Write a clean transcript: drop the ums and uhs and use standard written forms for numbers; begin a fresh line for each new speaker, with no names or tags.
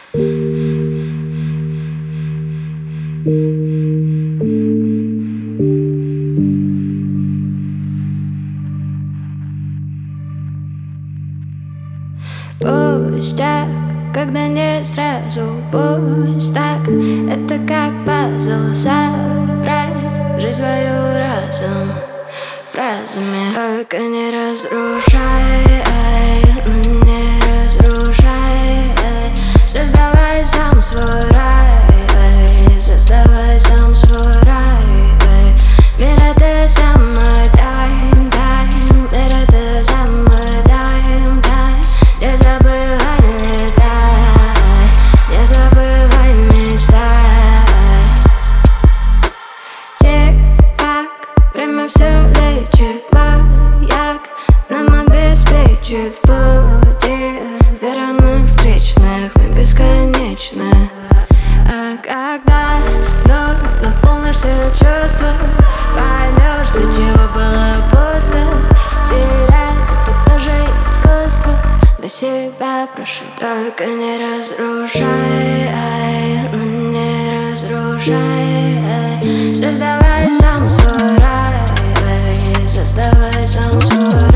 Пустяк, когда не сразу пусть так. Это как пазл собрать жизнь свою разом фразами. Только не разрушай, ну не разрушай. Создавай сам свой рай, создавай сам свой рай. Мир это самый тайм, мир это самый тайм. Не забывай, летай, не забывай мечтай. Тик-так, время все лечит, маяк нам обеспечит в пути верных встречных, мы бесконечны. А когда вновь наполнишь все чувства, поймешь, для чего было пусто. Терять это тоже искусство. До себя прошу, только не разрушай, ну не разрушай. Создавай сам свой рай, создавай сам свой рай.